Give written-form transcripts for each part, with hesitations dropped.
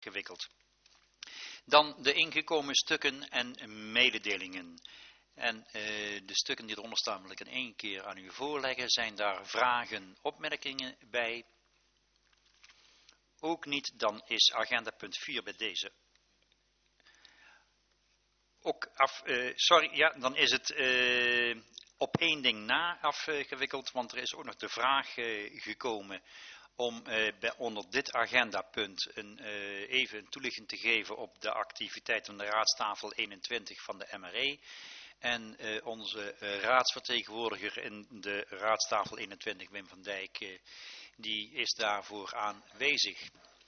afgewikkeld. Dan de ingekomen stukken en mededelingen. En de stukken die eronder staan wil ik in één keer aan u voorleggen. Zijn daar vragen, opmerkingen bij? Ook niet, dan is agenda punt 4 bij deze ook dan is het op één ding na afgewikkeld, want er is ook nog de vraag gekomen om onder dit agendapunt even een toelichting te geven op de activiteit van de raadstafel 21 van de MRE. En onze raadsvertegenwoordiger in de raadstafel 21, Wim van Dijk, die is daarvoor aanwezig.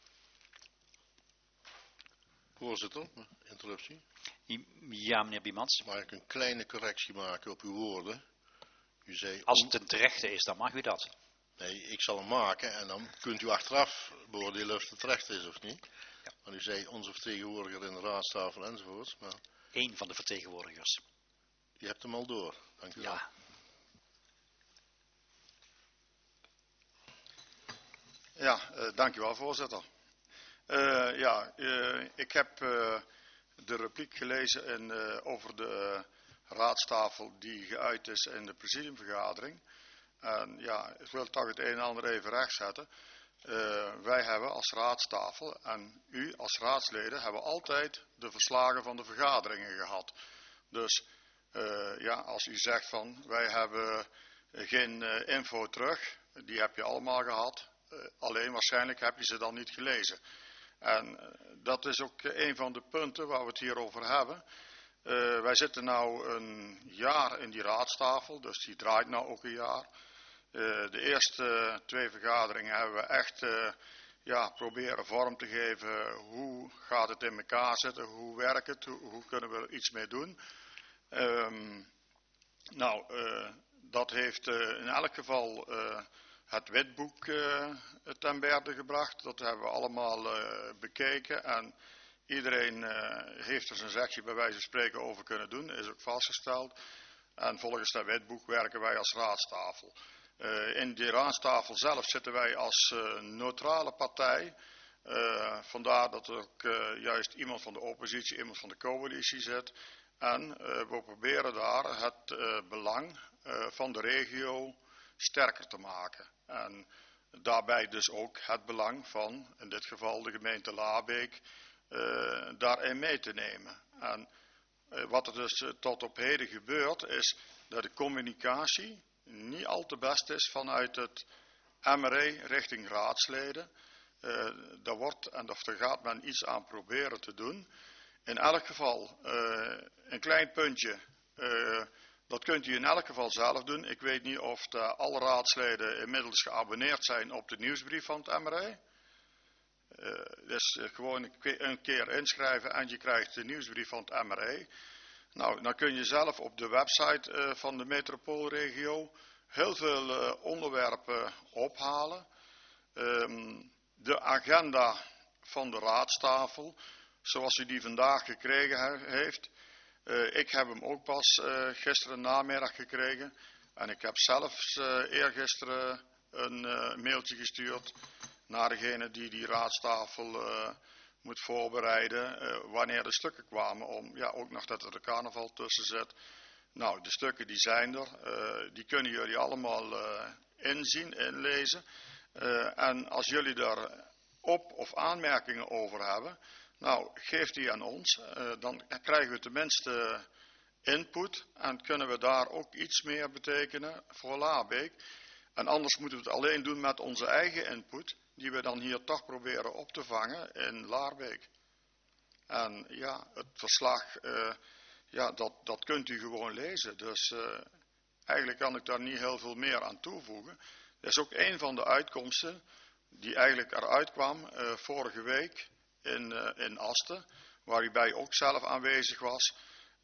Voorzitter, interruptie. Ja, meneer Biemans. Mag ik een kleine correctie maken op uw woorden? U zei als het ten terechte is, dan mag u dat. Nee, ik zal hem maken en dan kunt u achteraf beoordelen of het terecht is of niet. Ja. Want u zei onze vertegenwoordiger in de raadstafel enzovoorts. Maar Eén van de vertegenwoordigers. Je hebt hem al door. Dank u wel. Ja, dank u wel, voorzitter. Ik heb de repliek gelezen over de raadstafel die geuit is in de presidiumvergadering. En ja, ik wil toch het een en ander even rechtzetten. Wij hebben als raadstafel en u als raadsleden hebben altijd de verslagen van de vergaderingen gehad. Dus als u zegt van wij hebben geen info terug, die heb je allemaal gehad. Alleen waarschijnlijk heb je ze dan niet gelezen. En dat is ook een van de punten waar we het hier over hebben. Wij zitten nu een jaar in die raadstafel, dus die draait nou ook een jaar. De eerste 2 vergaderingen hebben we echt proberen vorm te geven. Hoe gaat het in elkaar zitten? Hoe werkt het? Hoe kunnen we er iets mee doen? Dat heeft in elk geval het witboek ten berde gebracht. Dat hebben we allemaal bekeken. En iedereen heeft er zijn zegje bij wijze van spreken over kunnen doen. Is ook vastgesteld. En volgens dat witboek werken wij als raadstafel. In die raadstafel zelf zitten wij als neutrale partij. Vandaar dat er ook juist iemand van de oppositie, iemand van de coalitie zit. En we proberen daar het belang van de regio sterker te maken. En daarbij dus ook het belang van, in dit geval de gemeente Laarbeek, daarin mee te nemen. En wat er dus tot op heden gebeurt, is dat de communicatie niet al te best is vanuit het MRE richting raadsleden. Daar gaat men iets aan proberen te doen. In elk geval, een klein puntje, dat kunt u in elk geval zelf doen. Ik weet niet of alle raadsleden inmiddels geabonneerd zijn op de nieuwsbrief van het MRE. Dus gewoon een keer inschrijven en je krijgt de nieuwsbrief van het MRE. Nou, dan kun je zelf op de website van de metropoolregio heel veel onderwerpen ophalen. De agenda van de raadstafel, zoals u die vandaag gekregen heeft. Ik heb hem ook pas gisteren namiddag gekregen. En ik heb zelfs eergisteren een mailtje gestuurd naar degene die raadstafel moet voorbereiden. Wanneer de stukken kwamen ook nog dat er de carnaval tussen zit. Nou, de stukken die zijn er. Die kunnen jullie allemaal inzien, inlezen. En als jullie daar of aanmerkingen over hebben, nou, geef die aan ons. Dan krijgen we tenminste input en kunnen we daar ook iets meer betekenen voor Laarbeek. En anders moeten we het alleen doen met onze eigen input, die we dan hier toch proberen op te vangen in Laarbeek. En ja, het verslag, dat kunt u gewoon lezen. Dus eigenlijk kan ik daar niet heel veel meer aan toevoegen. Dat is ook een van de uitkomsten die eigenlijk eruit kwam vorige week in Asten, waar u bij ook zelf aanwezig was.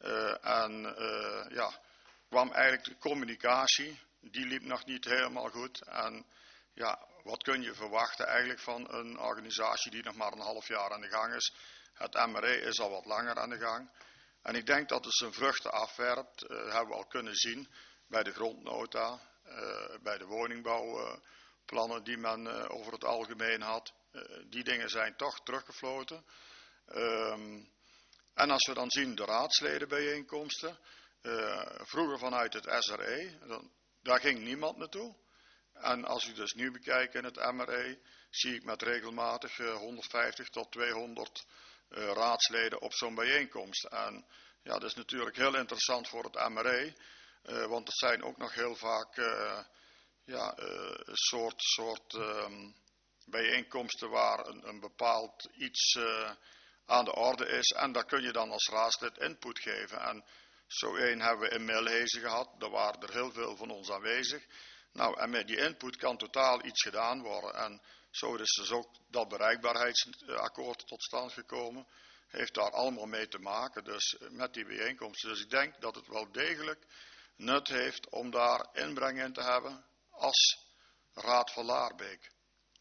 Kwam eigenlijk de communicatie, die liep nog niet helemaal goed. En ja, wat kun je verwachten eigenlijk van een organisatie die nog maar een half jaar aan de gang is. Het MRE is al wat langer aan de gang. En ik denk dat het zijn vruchten afwerpt, hebben we al kunnen zien bij de grondnota, bij de woningbouwplannen die men over het algemeen had. die dingen zijn toch teruggefloten. En als we dan zien de raadsledenbijeenkomsten, vroeger vanuit het SRE, daar ging niemand naartoe. En als ik dus nu bekijk in het MRE, zie ik met regelmatig 150 tot 200 raadsleden op zo'n bijeenkomst. En ja, dat is natuurlijk heel interessant voor het MRE, want het zijn ook nog heel vaak een soort bijeenkomsten waar een bepaald iets aan de orde is. En daar kun je dan als raadslid input geven. En zo één hebben we in Milhezen gehad, daar waren er heel veel van ons aanwezig. Nou, en met die input kan totaal iets gedaan worden. En zo is dus ook dat bereikbaarheidsakkoord tot stand gekomen. Heeft daar allemaal mee te maken, dus met die bijeenkomsten. Dus ik denk dat het wel degelijk nut heeft om daar inbreng in te hebben als Raad van Laarbeek.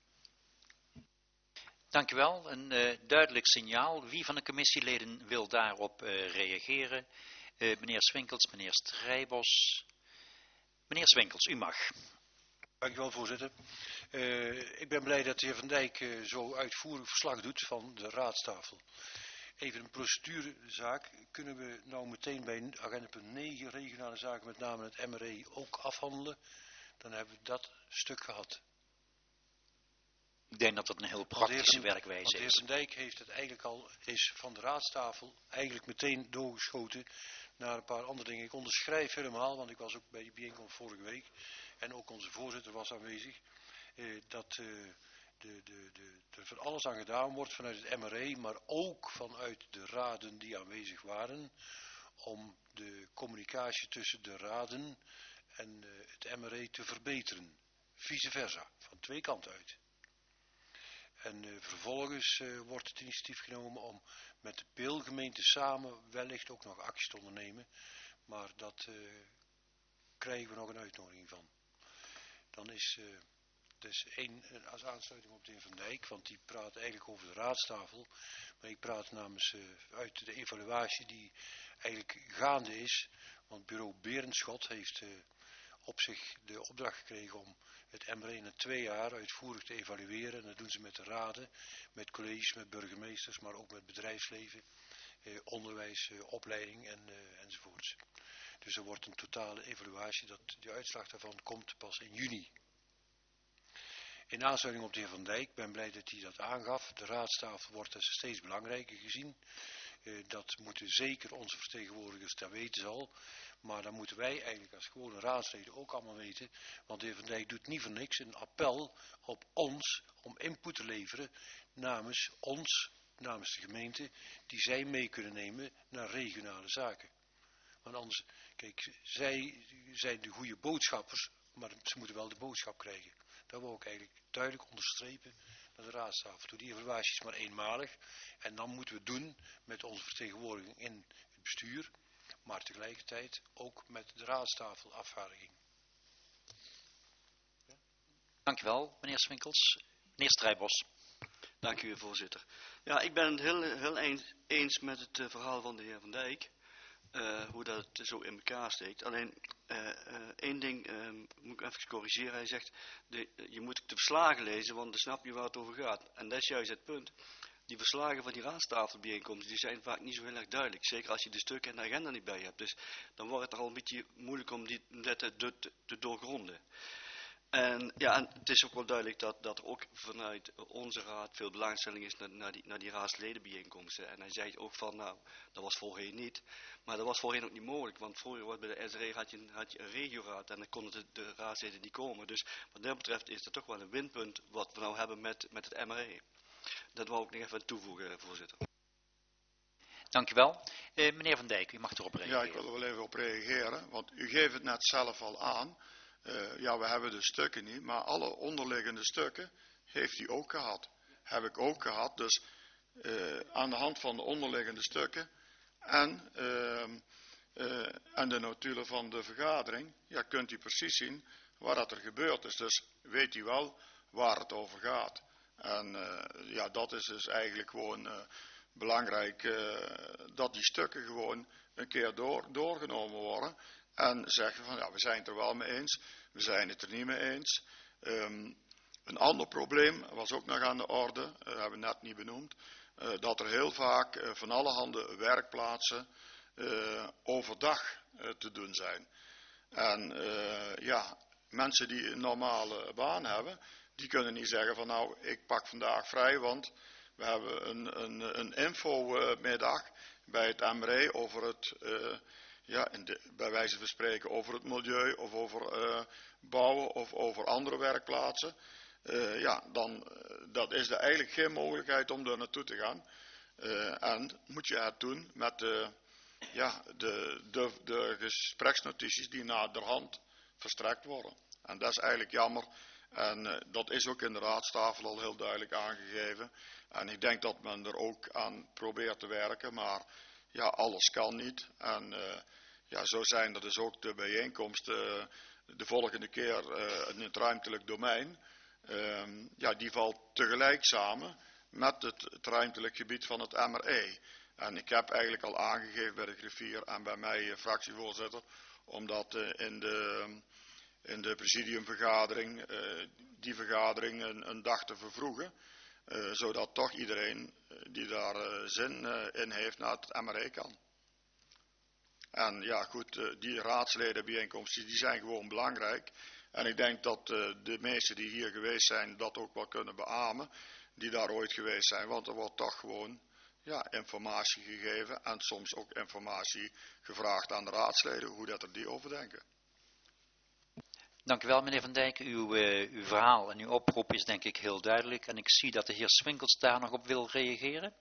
Dank u wel. Een duidelijk signaal. Wie van de commissieleden wil daarop reageren? Meneer Swinkels, meneer Strijbos. Meneer Swinkels, u mag. Dank u wel, voorzitter. Ik ben blij dat de heer Van Dijk zo uitvoerig verslag doet van de raadstafel. Even een procedurezaak. Kunnen we nou meteen bij agendapunt 9 regionale zaken, met name het MRE, ook afhandelen? Dan hebben we dat stuk gehad. Ik denk dat dat een heel praktische werkwijze is. De heer Van Dijk heeft het eigenlijk al, is van de raadstafel eigenlijk meteen doorgeschoten naar een paar andere dingen. Ik onderschrijf helemaal, want ik was ook bij die bijeenkomst vorige week en ook onze voorzitter was aanwezig, dat er van alles aan gedaan wordt vanuit het MRE, maar ook vanuit de raden die aanwezig waren, om de communicatie tussen de raden en het MRE te verbeteren. Vice versa, van twee kanten uit. En vervolgens wordt het initiatief genomen om met de Peelgemeente samen wellicht ook nog acties te ondernemen. Maar dat krijgen we nog een uitnodiging van. Dan is dus één als aansluiting op de heer Van Dijk, want die praat eigenlijk over de raadstafel. Maar ik praat namens uit de evaluatie die eigenlijk gaande is. Want bureau Berenschot heeft op zich de opdracht gekregen om het MRE in 2 jaar uitvoerig te evalueren. En dat doen ze met de raden, met colleges, met burgemeesters, maar ook met bedrijfsleven, onderwijs, opleiding enzovoorts. Dus er wordt een totale evaluatie, de uitslag daarvan komt pas in juni. In aansluiting op de heer Van Dijk, ben blij dat hij dat aangaf. De raadstafel wordt dus steeds belangrijker gezien. Dat moeten zeker onze vertegenwoordigers ter weten zal. Maar dan moeten wij eigenlijk als gewone raadsleden ook allemaal weten. Want de heer Van Dijk doet niet voor niks een appel op ons om input te leveren namens ons, namens de gemeente, die zij mee kunnen nemen naar regionale zaken. Want anders, kijk, zij zijn de goede boodschappers, maar ze moeten wel de boodschap krijgen. Dat wil ik eigenlijk duidelijk onderstrepen naar de raadstafel toe. Die evaluatie is maar eenmalig en dan moeten we het doen met onze vertegenwoordiging in het bestuur, maar tegelijkertijd ook met de raadstafelafvaardiging. Ja? Dank u wel, meneer Swinkels. Meneer Strijbos. Dank u, voorzitter. Ja, ik ben het heel eens met het verhaal van de heer Van Dijk. Hoe dat zo in elkaar steekt. Alleen één ding moet ik even corrigeren. Hij zegt, je moet de verslagen lezen, want dan snap je waar het over gaat. En dat is juist het punt. Die verslagen van die raadstafelbijeenkomsten, die zijn vaak niet zo heel erg duidelijk. Zeker als je de stukken en de agenda niet bij hebt. Dus dan wordt het er al een beetje moeilijk om dat te doorgronden. En ja, en het is ook wel duidelijk dat er ook vanuit onze raad veel belangstelling is naar die raadsledenbijeenkomsten. En hij zegt ook van, nou, dat was voorheen niet. Maar dat was voorheen ook niet mogelijk, want vroeger was bij de SRE had je een regioraad en dan konden de raadsleden niet komen. Dus wat dat betreft is dat toch wel een winpunt wat we nou hebben met het MRE. Dat wou ik nog even toevoegen, voorzitter. Dank u wel. Meneer Van Dijk, u mag erop reageren. Ja, ik wil er wel even op reageren, want u geeft het net zelf al aan. Ja, we hebben de stukken niet, maar alle onderliggende stukken heeft u ook gehad. Heb ik ook gehad, dus aan de hand van de onderliggende stukken en de notulen van de vergadering, ja, kunt u precies zien waar dat er gebeurd is. Dus weet u wel waar het over gaat. En ja, dat is dus eigenlijk gewoon belangrijk dat die stukken gewoon een keer doorgenomen worden. En zeggen van, ja, we zijn het er wel mee eens, we zijn het er niet mee eens. Een ander probleem was ook nog aan de orde, hebben we net niet benoemd, dat er heel vaak van allerhande werkplaatsen overdag te doen zijn. En ja, mensen die een normale baan hebben, die kunnen niet zeggen van nou, ik pak vandaag vrij, want we hebben een infomiddag bij het MRE over het, bij wijze van spreken, over het milieu of over bouwen of over andere werkplaatsen. Dat is er eigenlijk geen mogelijkheid om daar naartoe te gaan. En moet je het doen met de gespreksnotities die naderhand verstrekt worden. En dat is eigenlijk jammer. En dat is ook in de raadstafel al heel duidelijk aangegeven. En ik denk dat men er ook aan probeert te werken. Maar ja, alles kan niet. En zo zijn er dus ook de bijeenkomsten de volgende keer in het ruimtelijk domein. Die valt tegelijk samen met het ruimtelijk gebied van het MRE. En ik heb eigenlijk al aangegeven bij de griffier en bij mij fractievoorzitter, omdat in de presidiumvergadering die vergadering een dag te vervroegen. Zodat toch iedereen die daar zin in heeft naar het MRE kan. En ja goed, die raadsledenbijeenkomsten die zijn gewoon belangrijk. En ik denk dat de meesten die hier geweest zijn dat ook wel kunnen beamen. Die daar ooit geweest zijn. Want er wordt toch gewoon informatie gegeven. En soms ook informatie gevraagd aan de raadsleden. Hoe dat er die over denken. Dank u wel, meneer Van Dijk. Uw verhaal en uw oproep is denk ik heel duidelijk. En ik zie dat de heer Swinkels daar nog op wil reageren.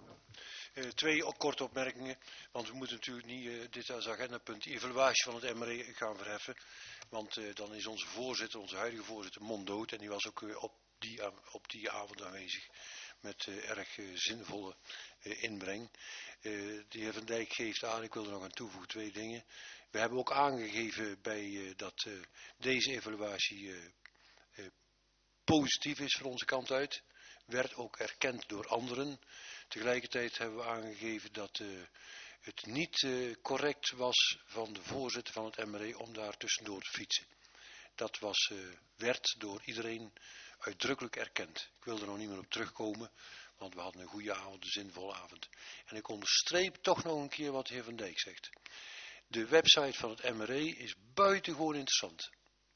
2 korte opmerkingen, want we moeten natuurlijk niet dit als agendapunt die evaluatie van het MRE gaan verheffen. Want dan is onze voorzitter, onze huidige voorzitter, monddood. En die was ook op die avond aanwezig met erg zinvolle inbreng. De heer Van Dijk geeft aan, ik wil er nog aan toevoegen 2 dingen. We hebben ook aangegeven bij dat deze evaluatie positief is van onze kant uit. Werd ook erkend door anderen. Tegelijkertijd hebben we aangegeven dat het niet correct was van de voorzitter van het MRE om daar tussendoor te fietsen. Dat werd door iedereen uitdrukkelijk erkend. Ik wil er nog niet meer op terugkomen, want we hadden een goede avond, een zinvolle avond. En ik onderstreep toch nog een keer wat de heer Van Dijk zegt. De website van het MRE is buitengewoon interessant.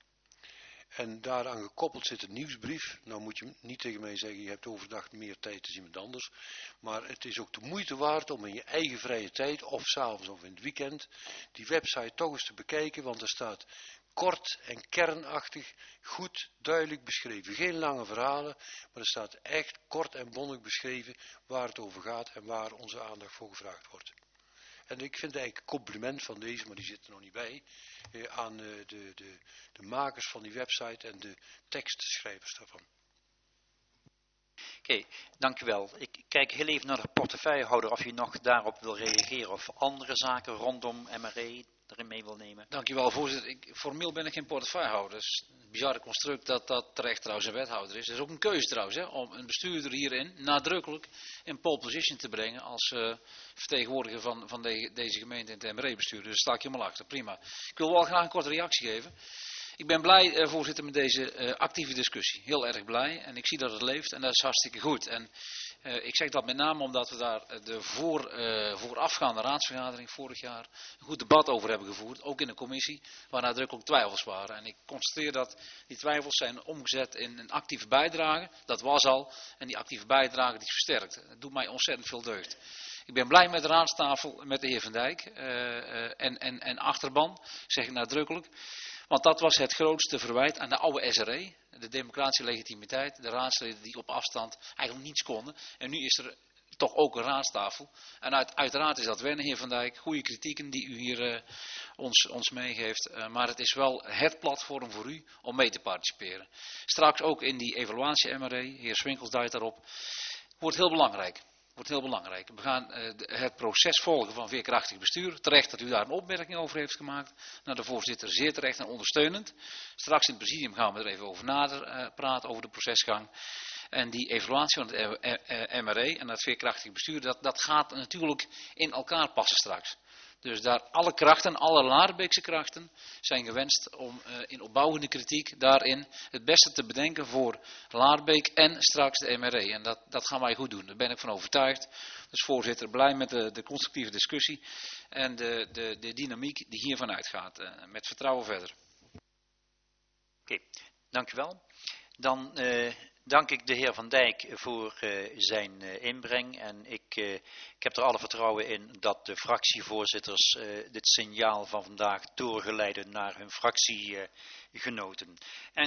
En daaraan gekoppeld zit een nieuwsbrief. Nou moet je niet tegen mij zeggen, je hebt overdag meer tijd dan iemand anders. Maar het is ook de moeite waard om in je eigen vrije tijd, of 's avonds of in het weekend, die website toch eens te bekijken. Want er staat kort en kernachtig, goed, duidelijk beschreven. Geen lange verhalen, maar er staat echt kort en bondig beschreven waar het over gaat en waar onze aandacht voor gevraagd wordt. En ik vind eigenlijk een compliment van deze, maar die zit er nog niet bij, aan de makers van die website en de tekstschrijvers daarvan. Oké, dank u wel. Ik kijk heel even naar de portefeuillehouder of u nog daarop wil reageren of andere zaken rondom MRE erin mee wil nemen. Dank u wel, voorzitter. Formeel ben ik geen portefeuillehouder. Het is een bizarre construct dat terecht trouwens een wethouder is. Het is ook een keuze trouwens, om een bestuurder hierin nadrukkelijk in pole position te brengen als vertegenwoordiger van deze gemeente in het MRE-bestuur. Dus daar sta ik helemaal achter, prima. Ik wil wel graag een korte reactie geven. Ik ben blij, voorzitter, met deze actieve discussie. Heel erg blij en ik zie dat het leeft en dat is hartstikke goed. En ik zeg dat met name omdat we daar de voorafgaande raadsvergadering vorig jaar een goed debat over hebben gevoerd. Ook in de commissie, waar nadrukkelijk twijfels waren. En ik constateer dat die twijfels zijn omgezet in een actieve bijdrage. Dat was al. En die actieve bijdrage die is versterkt. Het doet mij ontzettend veel deugd. Ik ben blij met de raadstafel met de heer Van Dijk en achterban, zeg ik nadrukkelijk. Want dat was het grootste verwijt aan de oude SRE, de democratische legitimiteit, de raadsleden die op afstand eigenlijk niets konden. En nu is er toch ook een raadstafel. En uiteraard is dat wennen, heer Van Dijk, goede kritieken die u hier ons meegeeft. Maar het is wel het platform voor u om mee te participeren. Straks ook in die evaluatie MRE, heer Swinkels duidt daarop, wordt heel belangrijk. We gaan het proces volgen van veerkrachtig bestuur. Terecht dat u daar een opmerking over heeft gemaakt. Naar de voorzitter zeer terecht en ondersteunend. Straks in het presidium gaan we er even over nader praten over de procesgang. En die evaluatie van het MRE en het veerkrachtig bestuur, dat gaat natuurlijk in elkaar passen straks. Dus daar alle krachten, alle Laarbeekse krachten, zijn gewenst om in opbouwende kritiek daarin het beste te bedenken voor Laarbeek en straks de MRE. En dat gaan wij goed doen, daar ben ik van overtuigd. Dus voorzitter, blij met de constructieve discussie en de dynamiek die hiervan uitgaat. Met vertrouwen verder. Oké, dank u wel. Dan dank ik de heer Van Dijk voor zijn inbreng. En ik heb er alle vertrouwen in dat de fractievoorzitters dit signaal van vandaag doorgeleiden naar hun fractiegenoten.